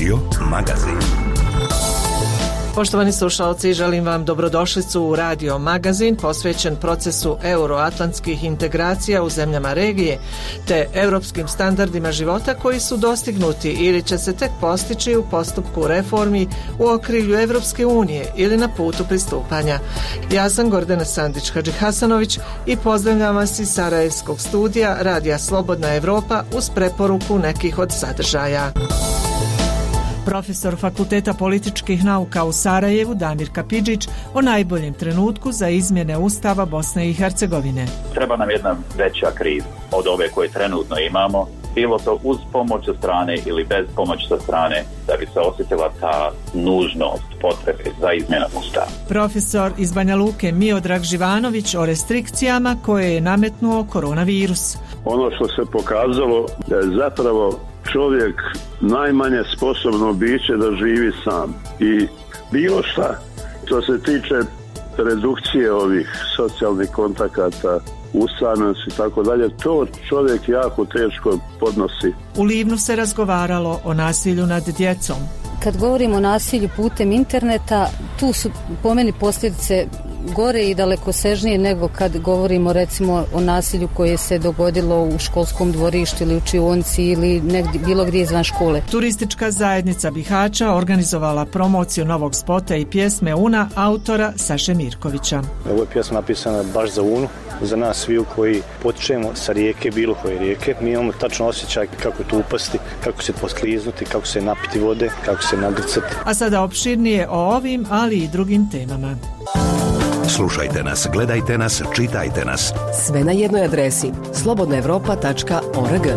Radio Magazin. Poštovani slušalci, želim vam dobrodošlicu u Radio Magazin posvećen procesu euroatlantskih integracija u zemljama regije te europskim standardima života koji su dostignuti ili će se tek postići u postupku reformi u okrilju Evropske unije ili na putu pristupanja. Ja sam Gordana Sandić-Hadžihasanović i pozdravljam vas iz Sarajevskog studija Radija Slobodna Evropa uz preporuku nekih od sadržaja. Profesor Fakulteta političkih nauka u Sarajevu Damir Kapidžić o najboljem trenutku za izmjene Ustava Bosne i Hercegovine. Treba nam jedna veća kriza od ove koje trenutno imamo, bilo to uz pomoć sa strane ili bez pomoći sa strane, da bi se osjetila ta nužnost potrebe za izmjenom Ustava. Profesor iz Banja Luke Miodrag Živanović o restrikcijama koje je nametnuo koronavirus. Ono što se pokazalo da je zapravo čovjek najmanje sposobno biće da živi sam i bilo šta što se tiče redukcije ovih socijalnih kontakata, usamljenosti i tako dalje, to čovjek jako teško podnosi. U Livnu se razgovaralo o nasilju nad djecom. Kad govorimo o nasilju putem interneta, tu su po meni posljedice gore i dalekosežnije nego kad govorimo recimo o nasilju koje se dogodilo u školskom dvorištu ili učionici ili negdje, bilo gdje izvan škole. Turistička zajednica Bihaća organizovala promociju novog spota i pjesme Una autora Saše Mirkovića. Ovo je pjesma napisana baš za Unu, za nas sviju koji potičemo sa rijeke, bilo koje rijeke. Mi imamo tačno osjećaj kako tu upasti, kako se poskliznuti, kako se napiti vode, kako se nagrcati. A sada opširnije o ovim, ali i drugim temama. Slušajte nas, gledajte nas, čitajte nas. Sve na jednoj adresi slobodnaevropa.org.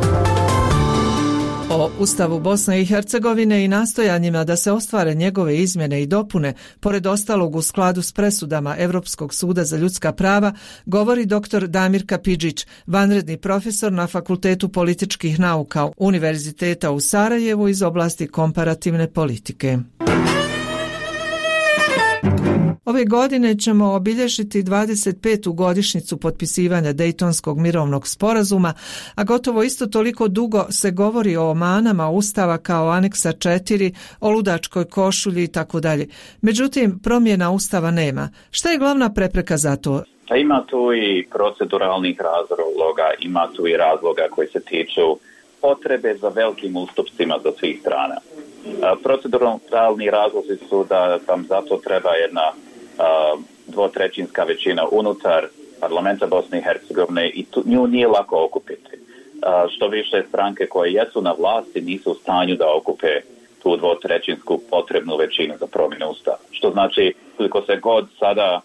O Ustavu Bosne i Hercegovine i nastojanjima da se ostvare njegove izmjene i dopune, pored ostalog u skladu s presudama Europskog suda za ljudska prava, govori dr. Damir Kapidžić, vanredni profesor na Fakultetu političkih nauka Univerziteta u Sarajevu iz oblasti komparativne politike. Ove godine ćemo obilježiti 25. godišnjicu potpisivanja Dejtonskog mirovnog sporazuma, a gotovo isto toliko dugo se govori o manama Ustava kao aneksa 4, o ludačkoj košulji i tako dalje. Međutim, promjena Ustava nema. Šta je glavna prepreka za to? Ima tu i proceduralnih razloga, ima tu i razloga koji se tiču potrebe za velikim ustupcima za svih strana. Proceduralni razlozi su da vam zato treba jedna dvotrećinska većina unutar parlamenta Bosne i Hercegovine i nju nije lako okupiti. Što više stranke koje jesu na vlasti nisu u stanju da okupe tu dvotrećinsku potrebnu većinu za promjenu Ustava. Što znači, koliko se god sada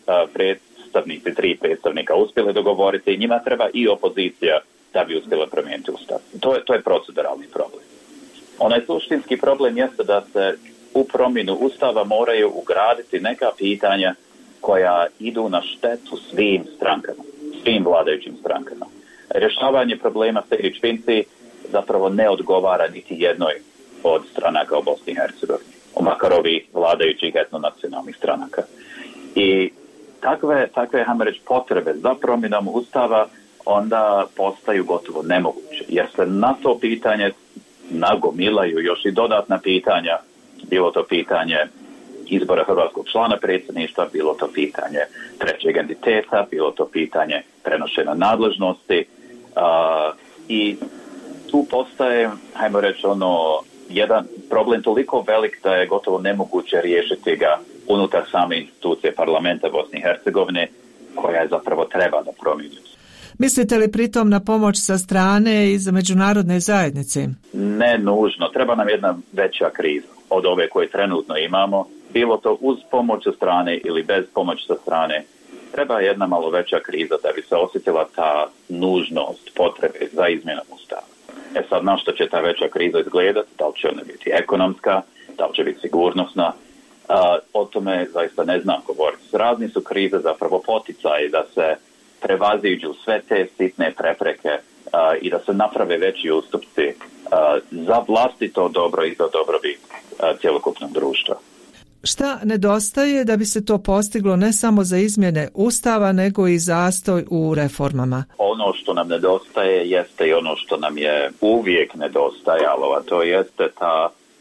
tri predstavnika uspjeli dogovoriti, njima treba i opozicija da bi uspjela promijeniti Ustav. To je proceduralni problem. Onaj suštinski problem jeste da se u promjenu Ustava moraju ugraditi neka pitanja koja idu na štetu svim strankama, svim vladajućim strankama. Rješavanje problema Sejdić-Finci zapravo ne odgovara niti jednoj od stranaka u Bosni i Hercegovini, makar ovih vladajućih etnonacionalnih stranaka. I takve hajmo reći, potrebe za promjenom Ustava onda postaju gotovo nemoguće, jer se na to pitanje nagomilaju još i dodatna pitanja, bilo to pitanje izbora hrvatskog člana predsjedništva, bilo to pitanje trećeg entiteta, bilo to pitanje prenošenja nadležnosti i tu postaje, hajmo reći, jedan problem toliko velik da je gotovo nemoguće riješiti ga unutar same institucije parlamenta Bosne i Hercegovine, koja je zapravo treba da promijeni. Mislite li pritom na pomoć sa strane iz međunarodne zajednice? Ne nužno. Treba nam jedna veća kriza od ove koje trenutno imamo. Bilo to uz pomoć sa strane ili bez pomoći sa strane. Treba jedna malo veća kriza da bi se osjetila ta nužnost potrebe za izmjenom Ustava. Sad na što će ta veća kriza izgledati? Da li će ona biti ekonomska? Da li će biti sigurnosna? O tome zaista ne znam govoriti. Razni su krize zapravo poticaji da se prevaziđu sve te sitne prepreke i da se naprave veći ustupci za vlastito dobro i za dobrobit cjelokupnog društva. Šta nedostaje da bi se to postiglo ne samo za izmjene Ustava, nego i zastoj u reformama? Ono što nam nedostaje jeste i ono što nam je uvijek nedostajalo, a to jeste ta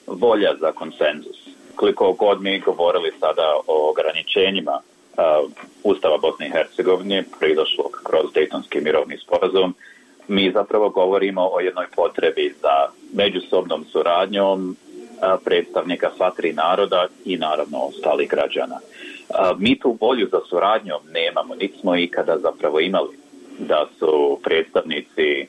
volja za konsenzus. Koliko god mi govorili sada o ograničenjima Ustava Bosne i Hercegovine proizašlog kroz Dejtonski mirovni sporazum, mi zapravo govorimo o jednoj potrebi za međusobnom suradnjom predstavnika sva tri naroda i naravno ostalih građana. Mi tu volju za suradnjom nemamo, niti smo ikada zapravo imali da su predstavnici,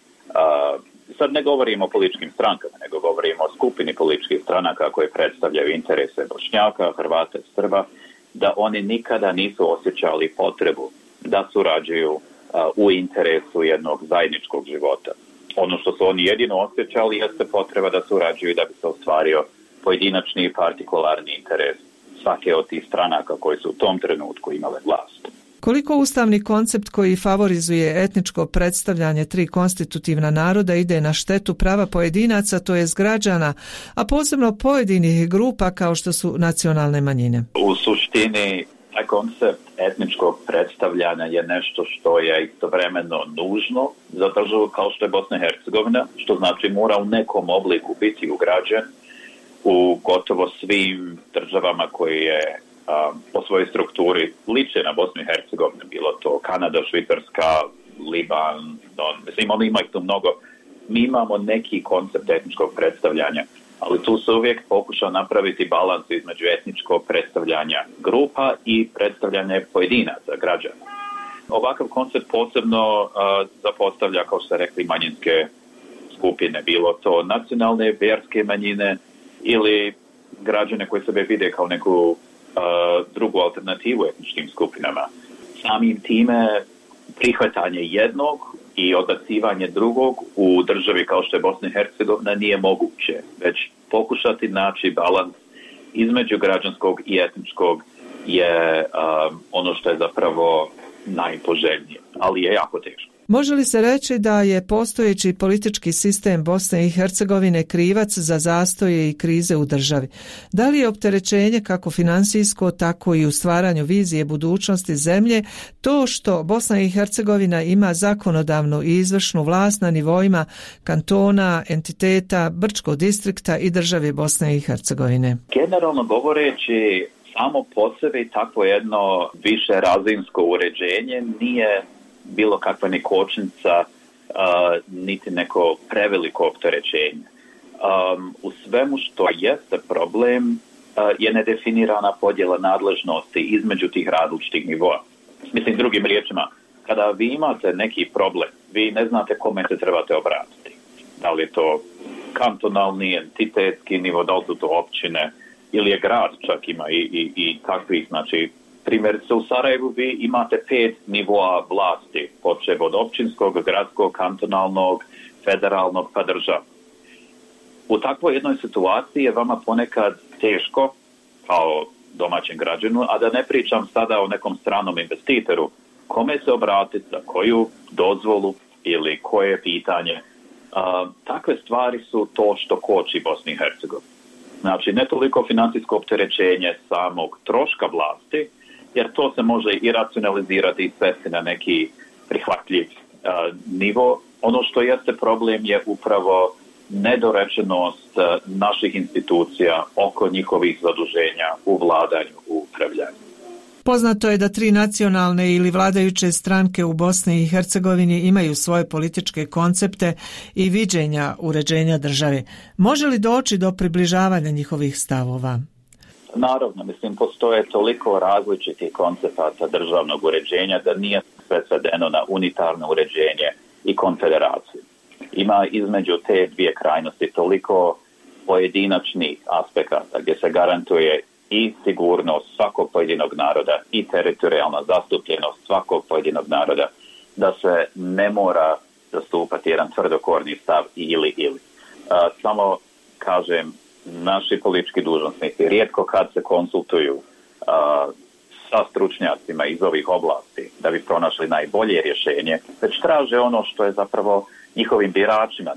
sad ne govorimo o političkim strankama, nego govorimo o skupini političkih stranaka koje predstavljaju interese Bošnjaka, Hrvata i Srba, da oni nikada nisu osjećali potrebu da surađuju u interesu jednog zajedničkog života. Ono što su oni jedino osjećali jeste potreba da surađuju da bi se ostvario pojedinačni i partikularni interes svake od tih stranaka koji su u tom trenutku imale vlast. Koliko ustavni koncept koji favorizuje etničko predstavljanje tri konstitutivna naroda ide na štetu prava pojedinaca, to jest građana, a posebno pojedinih grupa kao što su nacionalne manjine? U suštini, taj koncept etničkog predstavljanja je nešto što je istovremeno nužno za državu kao što je Bosna i Hercegovina, što znači mora u nekom obliku biti ugrađen u gotovo svim državama koje po svojoj strukturi liče na Bosnu i Hercegovinu, bilo to Kanada, Švicarska, Liban, mislim, ima ih tu mnogo. Mi imamo neki koncept etničkog predstavljanja, ali tu se uvijek pokuša napraviti balans između etničkog predstavljanja grupa i predstavljanja pojedinaca, građana. Ovakav koncept posebno zapostavlja, kao što ste rekli, manjinske skupine, bilo to nacionalne, vjerske manjine ili građane koji sebe vide kao neku drugu alternativu etničkim skupinama. Samim time prihvatanje jednog i odbacivanje drugog u državi kao što je Bosna i Hercegovina nije moguće, već pokušati naći balans između građanskog i etničkog je ono što je zapravo najpoželjnije, ali je jako teško. Može li se reći da je postojeći politički sistem Bosne i Hercegovine krivac za zastoje i krize u državi? Da li je opterećenje kako finansijsko, tako i u stvaranju vizije budućnosti zemlje to što Bosna i Hercegovina ima zakonodavnu i izvršnu vlast na nivoima kantona, entiteta, Brčkog distrikta i države Bosne i Hercegovine? Generalno govoreći, samo po sebi takvo jedno više razinsko uređenje nije bilo kakva ni kočnica, niti neko preveliko opterećenje. U svemu što jeste problem je nedefinirana podjela nadležnosti između tih različitih nivoa. Mislim, drugim riječima, kada vi imate neki problem, vi ne znate kome se trebate obratiti. Da li je to kantonalni, entitetski nivo, da li su to općine ili je grad, čak ima i takvih, znači, primjerice u Sarajevu vi imate 5 nivoa vlasti, počev od općinskog, gradskog, kantonalnog, federalnog pa državnog. U takvoj jednoj situaciji je vama ponekad teško kao domaćem građanu, a da ne pričam sada o nekom stranom investitoru, kome se obratiti, za koju dozvolu ili koje pitanje. Takve stvari su to što koči Bosni i Hercegovini. Znači, ne toliko financijsko opterećenje samog troška vlasti, jer to se može i racionalizirati i svesti na neki prihvatljiv nivo. Ono što jeste problem je upravo nedorečenost naših institucija oko njihovih zaduženja u vladanju, u upravljanju. Poznato je da 3 nacionalne ili vladajuće stranke u Bosni i Hercegovini imaju svoje političke koncepte i viđenja uređenja države. Može li doći do približavanja njihovih stavova? Naravno, mislim, postoje toliko različitih koncepata državnog uređenja da nije sve svedeno na unitarno uređenje i konfederaciju. Ima između te dvije krajnosti toliko pojedinačnih aspekata gdje se garantuje i sigurnost svakog pojedinog naroda i teritorijalna zastupljenost svakog pojedinog naroda, da se ne mora zastupati jedan tvrdokorni stav ili. Samo kažem, naši politički dužnosnici rijetko kad se konsultuju sa stručnjacima iz ovih oblasti da bi pronašli najbolje rješenje, već traže ono što je zapravo njihovim biračima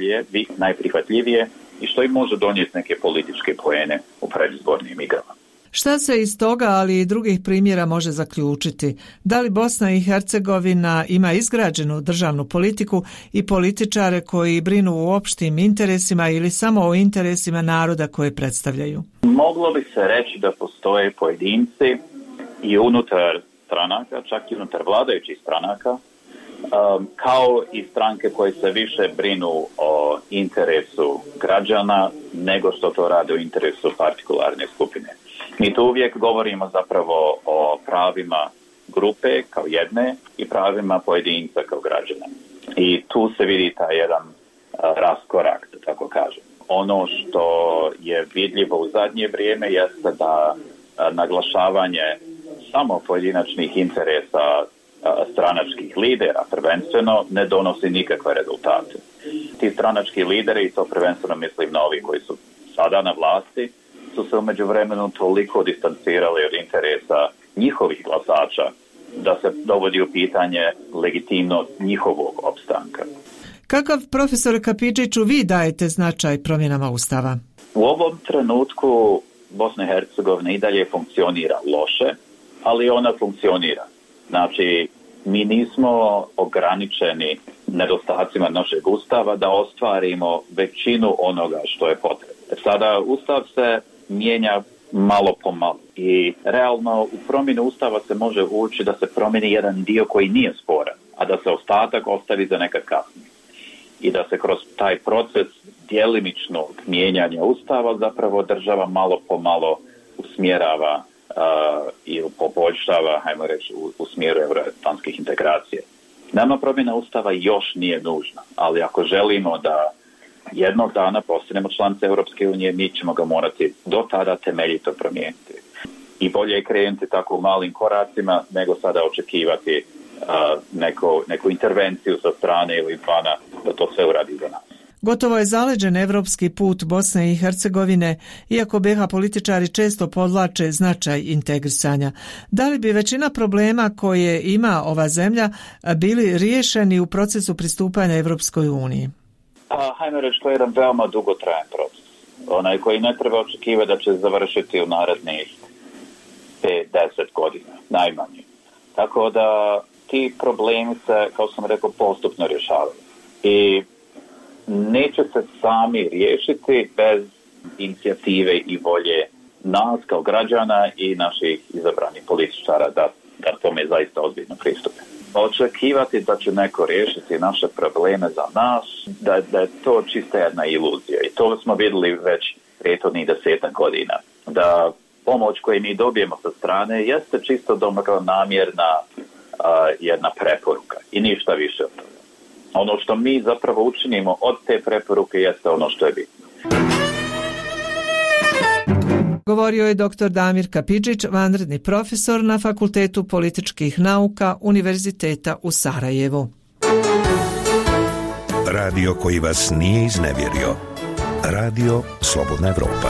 najprihvatljivije i što im može donijeti neke političke poene u predizbornim igrama. Šta se iz toga, ali i drugih primjera može zaključiti? Da li Bosna i Hercegovina ima izgrađenu državnu politiku i političare koji brinu o opštim interesima ili samo o interesima naroda koje predstavljaju? Moglo bi se reći da postoje pojedinci i unutar stranaka, čak i unutar vladajućih stranaka, kao i stranke koje se više brinu o interesu građana nego što to rade u interesu partikularne skupine. Mi tu uvijek govorimo zapravo o pravima grupe kao jedne i pravima pojedinca kao građana. I tu se vidi taj jedan raskorak, da tako kažem. Ono što je vidljivo u zadnje vrijeme jeste da naglašavanje samo pojedinačnih interesa stranačkih lidera prvenstveno ne donosi nikakve rezultate. Ti stranački lideri, i to prvenstveno mislim na ovi koji su sada na vlasti, su se u međuvremenu toliko distancirali od interesa njihovih glasača da se dovodi u pitanje legitimnost njihovog opstanka. Kakav, profesor Kapidžiću, vi dajete značaj promjenama Ustava? U ovom trenutku Bosna i Hercegovina i dalje funkcionira loše, ali ona funkcionira. Znači, mi nismo ograničeni nedostacima našeg Ustava da ostvarimo većinu onoga što je potrebno. Sada Ustav se mijenja malo po malo i realno u promjenu Ustava se može ući da se promijeni jedan dio koji nije sporan, a da se ostatak ostavi za nekad kasnije. I da se kroz taj proces djelimičnog mijenjanja Ustava zapravo država malo po malo usmjerava ili poboljšava, hajmo reći, u smjeru euroatlantskih integracija. Nama promjena Ustava još nije nužna, ali ako želimo da jednog dana postanemo članice Europske unije, mi ćemo ga morati do tada temeljito promijeniti. I bolje je krenuti tako u malim koracima nego sada očekivati neku intervenciju sa strane ili izvana da to sve uradi za nas. Gotovo je zaleđen evropski put Bosne i Hercegovine, iako BiH političari često podvlače značaj integrisanja. Da li bi većina problema koje ima ova zemlja bili riješeni u procesu pristupanja Evropskoj uniji? Hajmo reći, to je jedan veoma dugotrajan proces. Onaj koji ne treba očekivati da će završiti u narednih 5-10 godina, najmanje. Tako da ti problemi se, kao sam rekao, postupno rješavaju. I neće se sami riješiti bez inicijative i volje nas kao građana i naših izabranih političara da tome zaista ozbiljno pristupe. Očekivati da će neko riješiti naše probleme za nas, da je to čista jedna iluzija. I to smo vidjeli već prethodnih 10 godina. Da pomoć koju mi dobijemo sa strane jeste čisto dobronamjerna jedna preporuka i ništa više od toga. Ono što mi zapravo učinimo od te preporuke jeste ono što je bitno. Govorio je dr. Damir Kapidžić, vanredni profesor na Fakultetu političkih nauka Univerziteta u Sarajevu. Radio koji vas nije iznevjerio. Radio Slobodna Evropa.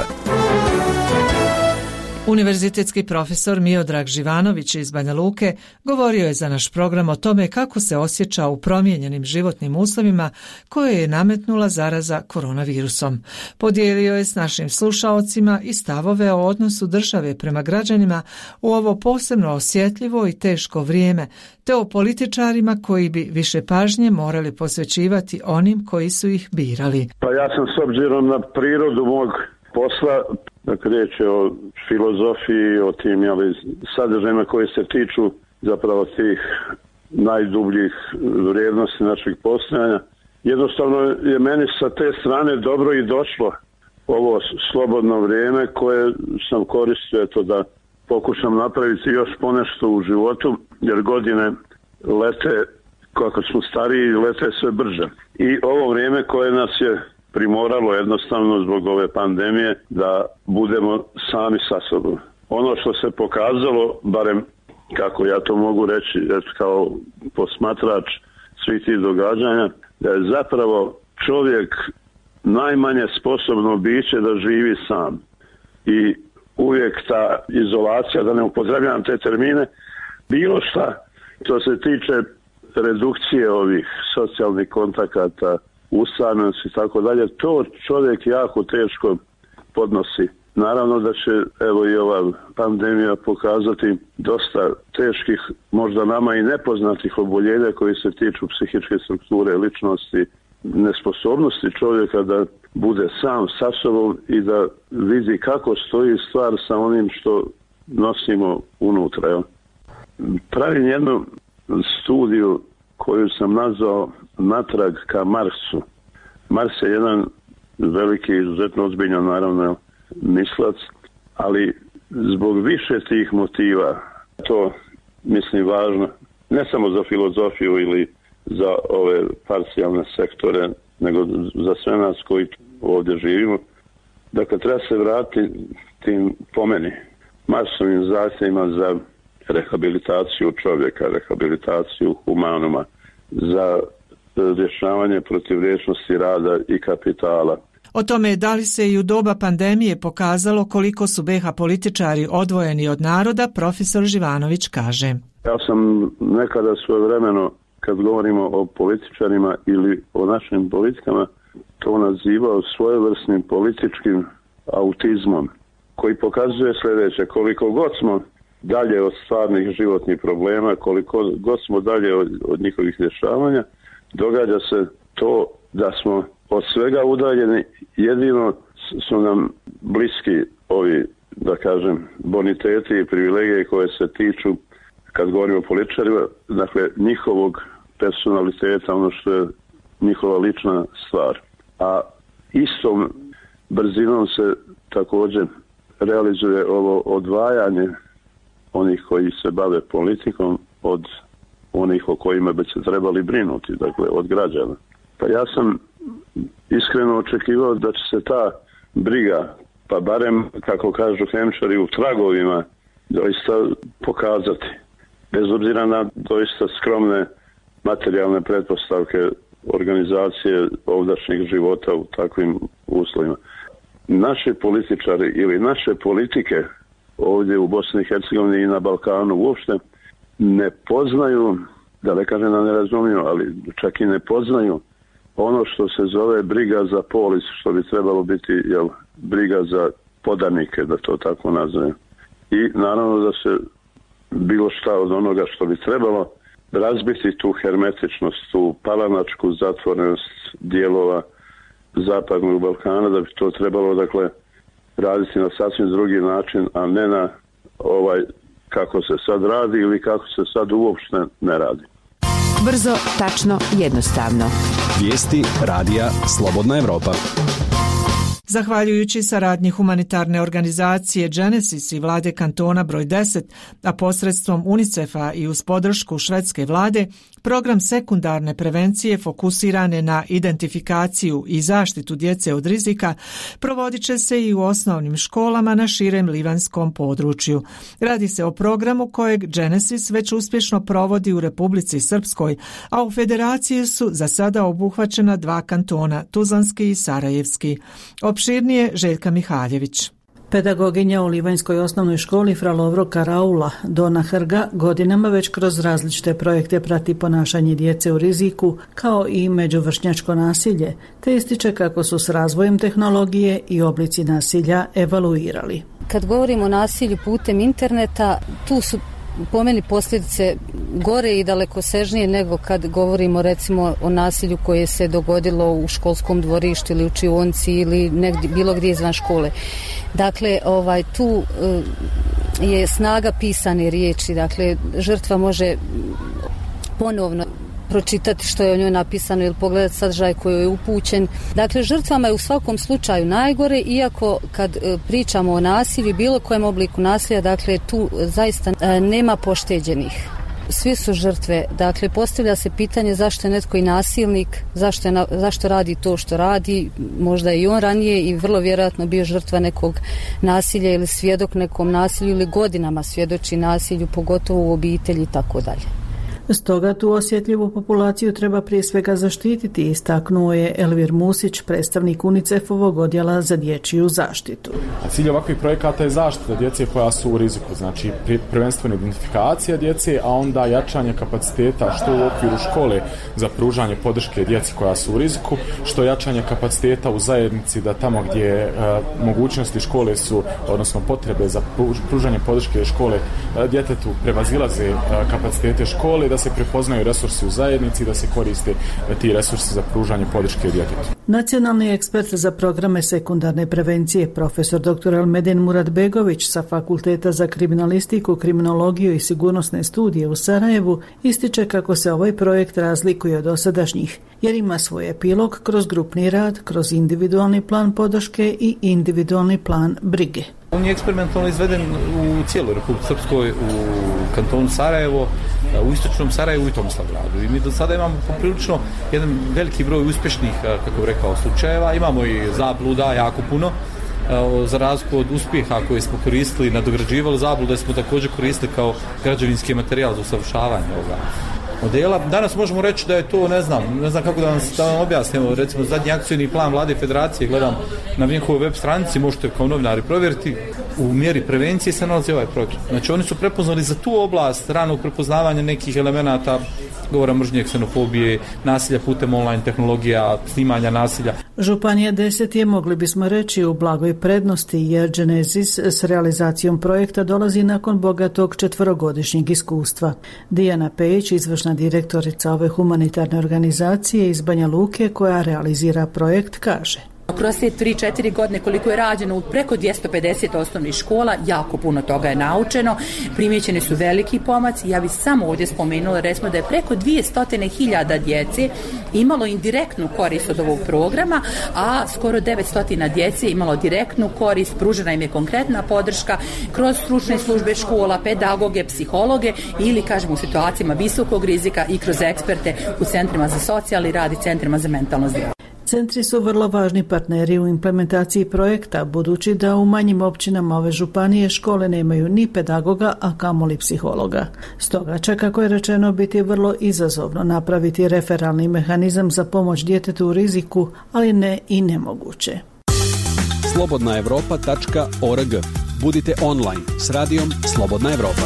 Univerzitetski profesor Miodrag Živanović iz Banja Luke govorio je za naš program o tome kako se osjeća u promijenjenim životnim uslovima koje je nametnula zaraza koronavirusom. Podijelio je s našim slušaocima i stavove o odnosu države prema građanima u ovo posebno osjetljivo i teško vrijeme, te o političarima koji bi više pažnje morali posvećivati onim koji su ih birali. Pa ja sam s obzirom na prirodu mog posla, dakle riječ je o filozofiji, o tim sadržajima koji se tiču zapravo tih najdubljih vrijednosti našeg postojanja. Jednostavno je meni sa te strane dobro i došlo ovo slobodno vrijeme koje sam koristio da pokušam napraviti još ponešto u životu, jer godine lete, kako smo stariji, lete sve brže. I ovo vrijeme koje nas je primoralo jednostavno zbog ove pandemije da budemo sami sa sobom. Ono što se pokazalo, barem kako ja to mogu reći kao posmatrač svih tih događanja, da je zapravo čovjek najmanje sposobno biće da živi sam. I uvijek ta izolacija, da ne upotrebljavam te termine, bilo šta što se tiče redukcije ovih socijalnih kontakata, usamljenosti i tako dalje, to čovjek jako teško podnosi. naravno da će evo i ova pandemija pokazati dosta teških, možda nama i nepoznatih oboljenja koji se tiču psihičke strukture ličnosti, nesposobnosti čovjeka da bude sam sa sobom i da vidi kako stoji stvar sa onim što nosimo unutra. Jel? Pravim jednu studiju koju sam nazvao Natrag ka Marsu. Mars je jedan veliki, izuzetno ozbiljan, naravno, mislac, ali zbog više tih motiva, to mislim važno, ne samo za filozofiju ili za ove parcijalne sektore, nego za sve nas koji ovdje živimo. Dakle, treba se vratiti tim, po meni, masovnim zahtjevima za rehabilitaciju čovjeka, rehabilitaciju humanuma, za rješavanje protivrječnosti rada i kapitala. O tome da li se i u doba pandemije pokazalo koliko su BiH političari odvojeni od naroda, profesor Živanović kaže. Ja sam nekada svojevremeno, kad govorimo o političarima ili o našim politikama, to nazivao svojevrsnim političkim autizmom, koji pokazuje sljedeće: koliko god smo dalje od stvarnih životnih problema, koliko god smo dalje od njihovih rješavanja, događa se to da smo od svega udaljeni, jedino su nam bliski ovi, da kažem, boniteti i privilegije koje se tiču, kad govorimo o političarima, dakle njihovog personaliteta, ono što je njihova lična stvar. A istom brzinom se također realizuje ovo odvajanje onih koji se bave politikom od onih o kojima bi se trebali brinuti, dakle od građana. Pa ja sam iskreno očekivao da će se ta briga, pa barem, kako kažu hemčari, u tragovima doista pokazati. Bez obzira na doista skromne materijalne pretpostavke organizacije ovdašnjih života u takvim uslovima. Naši političari ili naše politike ovdje u Bosni i Hercegovini i na Balkanu uopšte ne poznaju, da ne kažem da ne razumiju, ali čak i ne poznaju ono što se zove briga za polis, što bi trebalo biti briga za podanike, da to tako nazovem. I naravno da se bilo šta od onoga što bi trebalo razbiti tu hermetičnost, tu palanačku zatvorenost dijelova Zapadnog Balkana, da bi to trebalo, dakle, raditi na sasvim drugi način, a ne na ovaj kako se sad radi ili kako se sad uopšte ne radi. Brzo, tačno, jednostavno. Vijesti radija Slobodna Evropa. Zahvaljujući saradnji humanitarne organizacije Genesis i vlade kantona broj 10, a posredstvom UNICEF-a i uz podršku švedske vlade, program sekundarne prevencije fokusirane na identifikaciju i zaštitu djece od rizika provodit će se i u osnovnim školama na širem livanskom području. Radi se o programu kojeg Genesis već uspješno provodi u Republici Srpskoj, a u federaciji su za sada obuhvaćena 2 kantona, Tuzlanski i Sarajevski. Opširnije Željka Mihaljević. Pedagoginja u Livanjskoj osnovnoj školi Fra Lovro Karaula, Dona Hrga, godinama već kroz različite projekte prati ponašanje djece u riziku, kao i međuvršnjačko nasilje, te ističe kako su s razvojem tehnologije i oblici nasilja evaluirali. Kad govorimo o nasilju putem interneta, tu su po meni posljedice gore i dalekosežnije nego kad govorimo recimo o nasilju koje se dogodilo u školskom dvorištu ili učionici ili negdje, bilo gdje izvan škole. Dakle, tu je snaga pisane riječi, dakle žrtva može ponovno pročitati što je o njoj napisano ili pogledati sadržaj koji je upućen. Dakle, žrtvama je u svakom slučaju najgore, iako kad pričamo o nasilju, bilo kojem obliku nasilja, dakle tu zaista nema pošteđenih. Svi su žrtve. Dakle, postavlja se pitanje zašto je netko i nasilnik, zašto radi to što radi, možda i on ranije i vrlo vjerojatno bio žrtva nekog nasilja ili svjedok nekom nasilju ili godinama svjedoči nasilju, pogotovo u obitelji i tako dalje. Stoga tu osjetljivu populaciju treba prije svega zaštititi, istaknuo je Elvir Musić, predstavnik UNICEF-ovog odjela za dječju zaštitu. A cilj ovakvih projekata je zaštita djece koja su u riziku, znači prvenstveno identifikacija djece, a onda jačanje kapaciteta što u okviru škole za pružanje podrške djeci koja su u riziku, što jačanje kapaciteta u zajednici da tamo gdje mogućnosti škole su, odnosno potrebe za pružanje podrške škole djetetu prevazilaze kapacitete škole, da se prepoznaju resursi u zajednici, da se koriste ti resursi za pružanje podrške djetetu. Nacionalni ekspert za programe sekundarne prevencije, profesor dr. Elmedin Muratbegović sa Fakulteta za kriminalistiku, kriminologiju i sigurnosne studije u Sarajevu ističe kako se ovaj projekt razlikuje od dosadašnjih, jer ima svoj epilog kroz grupni rad, kroz individualni plan podrške i individualni plan brige. On je eksperimentalno izveden u cijeloj Republici Srpskoj, u kantonu Sarajevo, u istočnom Sarajevu i Tomislavgradu. I mi do sada imamo poprilično jedan veliki broj uspješnih, kako bih rekao, slučajeva. Imamo i zabluda jako puno. Za razliku od uspjeha koje smo koristili, nadograđivali zablude smo također koristili kao građevinski materijal za usavršavanje ovoga modela. Danas možemo reći da je to, ne znam kako da vam objasnimo, recimo zadnji akcijni plan Vlade Federacije, gledam na njihovoj web stranici, možete kao novinari provjeriti, u mjeri prevencije se nalazi ovaj projekt. Znači oni su prepoznali za tu oblast ranog prepoznavanja nekih elemenata govora mržnje, ksenofobije, nasilja putem online tehnologija, snimanja nasilja. Županija 10 je, mogli bismo reći, u blagoj prednosti jer Genesis s realizacijom projekta dolazi nakon bogatog 4-godišnjeg iskustva. Dijana Pejić, izvršna direktorica ove humanitarne organizacije iz Banja Luke koja realizira projekt, kaže: Kroz te 3-4 godine koliko je rađeno u preko 250 osnovnih škola, jako puno toga je naučeno, primijećeni su veliki pomaci. Ja bih samo ovdje spomenula, recimo da je preko 200.000 djece imalo indirektnu korist od ovog programa, a skoro 900 djece imalo direktnu korist, pružena im je konkretna podrška kroz stručne službe škola, pedagoge, psihologe ili, kažemo, u situacijama visokog rizika i kroz eksperte u centrima za socijalni rad i centrima za mentalno zdravlje. Centri su vrlo važni partneri u implementaciji projekta, budući da u manjim općinama ove županije škole nemaju ni pedagoga, a kamoli psihologa. Stoga će, kako je rečeno, biti vrlo izazovno napraviti referalni mehanizam za pomoć djetetu u riziku, ali ne i nemoguće. slobodnaevropa.org. Budite online s radijom Slobodna Evropa.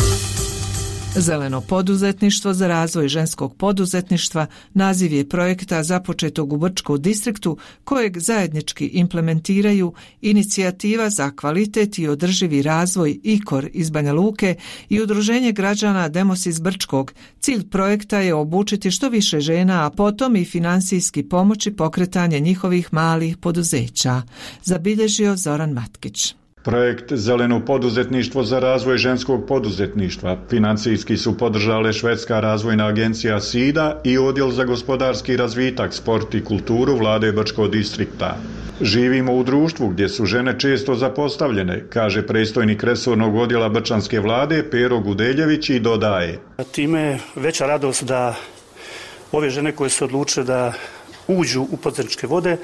Zeleno poduzetništvo za razvoj ženskog poduzetništva naziv je projekta započetog u Brčkom distriktu kojeg zajednički implementiraju Inicijativa za kvalitet i održivi razvoj IKOR iz Banja Luke i Udruženje građana Demos iz Brčkog. Cilj projekta je obučiti što više žena, a potom i finansijski pomoći pokretanje njihovih malih poduzeća, zabilježio Zoran Matkić. Projekt Zeleno poduzetništvo za razvoj ženskog poduzetništva financijski su podržale Švedska razvojna agencija SIDA i Odjel za gospodarski razvitak, sport i kulturu Vlade Brčkog distrikta. Živimo u društvu gdje su žene često zapostavljene, kaže predstojnik resornog odjela Brčanske vlade Pero Gudeljević i dodaje: Time je veća radost da ove žene koje su odlučile da uđu u poduzetničke vode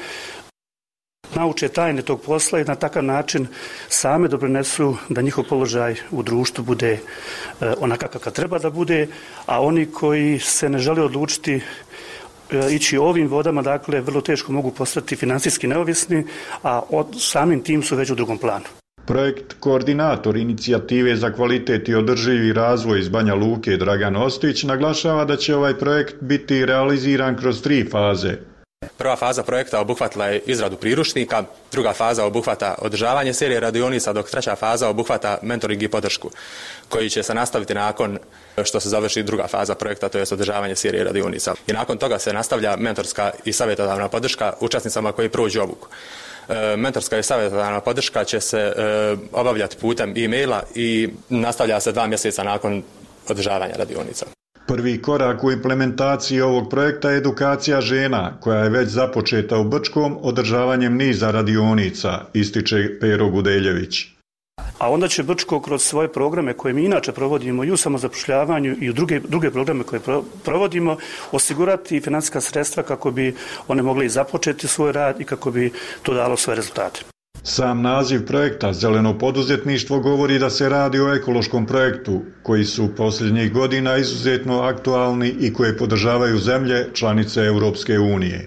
nauče tajne tog posla i na takav način same doprinesu da njihov položaj u društvu bude onakav kakav treba da bude, a oni koji se ne žele odlučiti ići ovim vodama, dakle, vrlo teško mogu postati financijski neovisni, a samim tim su već u drugom planu. Projekt koordinator Inicijative za kvalitet i održivi razvoj iz Banja Luke Dragan Ostić naglašava da će ovaj projekt biti realiziran kroz 3 faze. Prva faza projekta obuhvatila je izradu priručnika, druga faza obuhvata održavanje serije radionica, dok treća faza obuhvata mentoring i podršku, koji će se nastaviti nakon što se završi druga faza projekta, to je održavanje serije radionica. I nakon toga se nastavlja mentorska i savjetodavna podrška učesnicama koji prođu obuku. Mentorska i savjetodavna podrška će se obavljati putem e-maila i nastavlja se 2 mjeseca nakon održavanja radionica. Prvi korak u implementaciji ovog projekta je edukacija žena, koja je već započeta u Brčkom održavanjem niza radionica, ističe Pero Gudeljević. A onda će Brčko kroz svoje programe koje mi inače provodimo i u samozapošljavanju i u druge programe koje provodimo osigurati financijska sredstva kako bi one mogli započeti svoj rad i kako bi to dalo svoje rezultate. Sam naziv projekta Zeleno poduzetništvo govori da se radi o ekološkom projektu koji su posljednjih godina izuzetno aktualni i koje podržavaju zemlje članice Europske unije.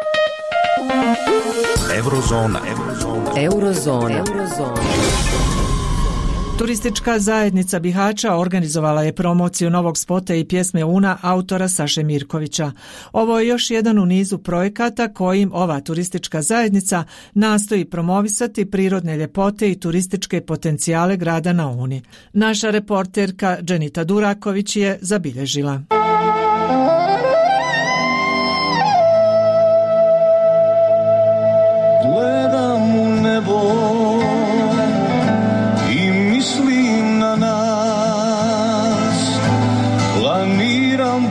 Eurozona. Turistička zajednica Bihaća organizovala je promociju novog spota i pjesme Una autora Saše Mirkovića. Ovo je još jedan u nizu projekata kojim ova turistička zajednica nastoji promovisati prirodne ljepote i turističke potencijale grada na Uni. Naša reporterka Dženita Duraković je zabilježila. Gledam u nebo i mislim na nas, planiram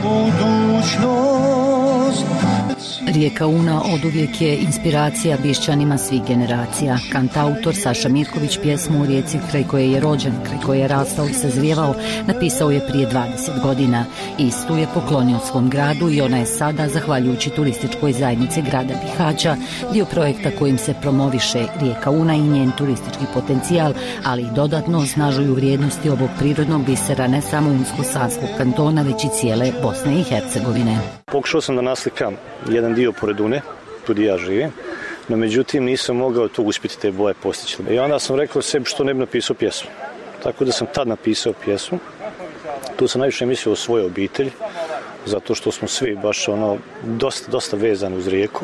budućnost. Rijeka Una oduvijek je inspiracija Bišćanima svih generacija. Kantautor Saša Mirković pjesmu u rijeci kraj koje je rođen, kraj koje je rastao i sazrijevao, napisao je prije 20 godina. Istu je poklonio svom gradu i ona je sada, zahvaljujući turističkoj zajednici grada Bihaća, dio projekta kojim se promoviše Rijeka Una i njen turistički potencijal, ali i dodatno osnažuju vrijednosti ovog prirodnog bisera ne samo Unsko-Sanskog kantona, već i cijele Bosne i Hercegovine. Pokušao sam da naslikam jedan dio pored Une, tu gdje ja živim, no međutim nisam mogao tu uspjeti te boje postići. I onda sam rekao sebi što ne bi napisao pjesmu. Tako da sam tad napisao pjesmu. Tu sam najviše mislio o svojoj obitelji, zato što smo svi baš dosta vezani uz rijeku.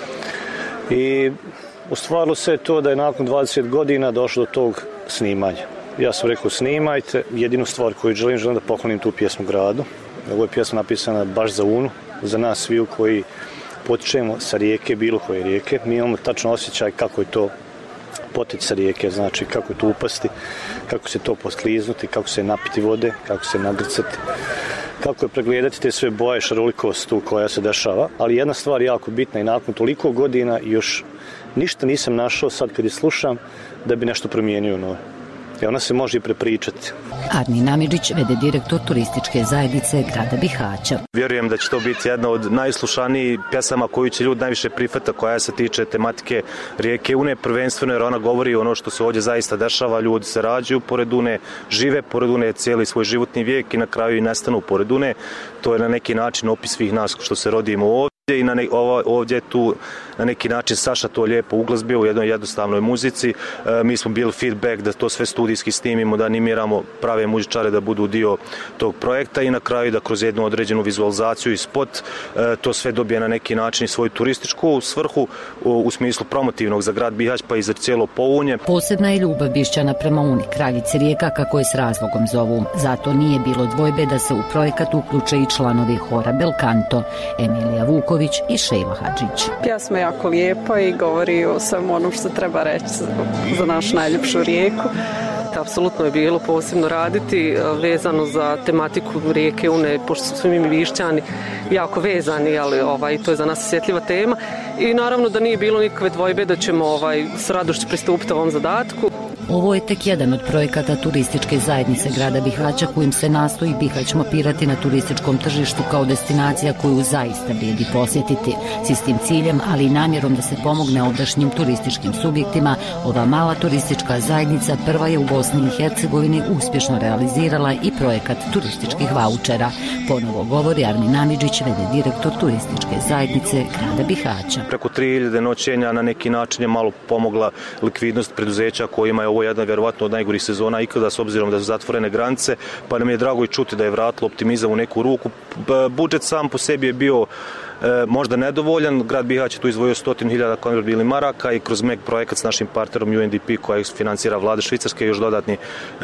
I ostvarilo se to da je nakon 20 godina došlo do tog snimanja. Ja sam rekao snimajte, jedinu stvar koju želim da poklonim tu pjesmu gradu. Ovo je pjesma napisana baš za Unu, za nas sviju koji potičemo sa rijeke, bilo koje rijeke. Mi imamo tačno osjećaj kako je to poteći sa rijeke, znači kako je to upasti, kako se to poskliznuti, kako se napiti vode, kako se nagrcati, kako je pregledati te sve boje, šarolikost tu koja se dešava. Ali jedna stvar jako bitna i nakon toliko godina još ništa nisam našao sad kad je slušam da bi nešto promijenio novo. I ona se može i prepričati. Arni Namidžić, v.d. direktor turističke zajednice grada Bihaća. Vjerujem da će to biti jedna od najslušanijih pjesama koju će ljudi najviše prihvata koja se tiče tematike rijeke Une, prvenstveno jer ona govori ono što se ovdje zaista dešava, ljudi se rađaju pored Une, žive pored Une cijeli svoj životni vijek i na kraju i nestanu pored Une. To je na neki način opis svih nas što se rodimo ovdje. I ovdje je tu na neki način Saša to lijepo uglazbio u jednoj jednostavnoj muzici. Mi smo bili feedback da to sve studijski snimimo, da animiramo prave muzičare da budu dio tog projekta i na kraju da kroz jednu određenu vizualizaciju i spot to sve dobije na neki način svoju turističku svrhu u smislu promotivnog za grad Bihać pa i za cijelo Pounje. Posebna je ljubav Bišćana prema Uni, kraljici rijeka kako je s razlogom zovu. Zato nije bilo dvojbe da se u projekat uključe i članovi hora Belkanto, Emilija Vuković i Šejla Hadžić. Pjesma je jako lijepa i govori o svemu onom što treba reći za našu najljepšu rijeku. Apsolutno je bilo posebno raditi vezano za tematiku rijeke Une, pošto su svi mi Bišćani jako vezani, ali to je za nas osjetljiva tema. I naravno da nije bilo nikakve dvojbe da ćemo s radošću pristupiti ovom zadatku. Ovo je tek jedan od projekata turističke zajednice grada Bihaća kojim se nastoji Bihać mapirati na turističkom tržištu kao destinacija koju zaista vrijedi posjetiti. S istim ciljem, ali i namjerom da se pomogne ovdašnjim turističkim subjektima, ova mala turistička zajednica prva je u Bosni i Hercegovini uspješno realizirala i projekat turističkih vaučera. Ponovo govori Arni Namidžić, v.d. direktor turističke zajednice grada Bihaća. Preko 3000 noćenja na neki način je malo pomogla likvidnost preduzeća kojima je ovo jedna vjerovatno od najgorih sezona ikada s obzirom da su zatvorene granice, pa nam je drago i čuti da je vratilo optimizam u neku ruku. Budžet sam po sebi je bio možda nedovoljan. Grad Bihać je tu izdvojio 100.000 konvertibilnih maraka i kroz MEG projekat s našim partnerom UNDP koja financira vlada Švicarske još dodatni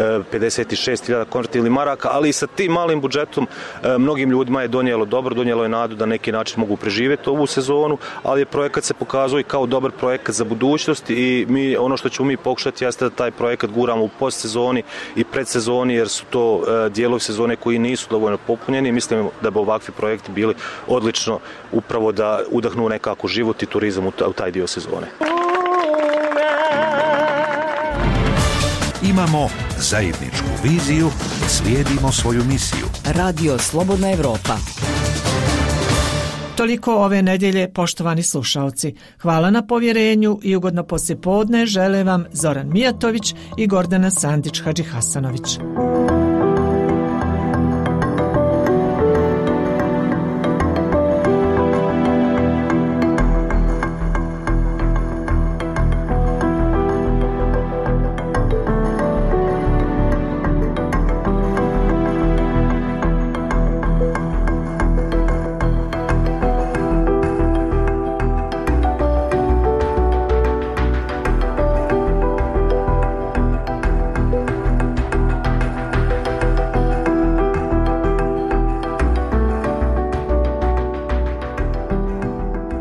56.000 konvertibilnih maraka, ali i sa tim malim budžetom mnogim ljudima je donijelo je nadu da neki način mogu preživjeti ovu sezonu, ali je projekat se pokazao i kao dobar projekat za budućnost i ono što ćemo mi pokušati jeste da taj projekat guramo u postsezoni i predsezoni jer su to dijelovi sezone koji nisu dovoljno popunjeni i mislim da bi ovakvi projekti bili odlično upravo da udahnu nekako život i turizam u taj dio sezone. Imamo zajedničku viziju, slijedimo svoju misiju. Radio Slobodna Evropa. Toliko ove nedjelje, poštovani slušaoci. Hvala na povjerenju i ugodno poslijepodne žele vam Zoran Mijatović i Gordana Sandić Hadžihasanović.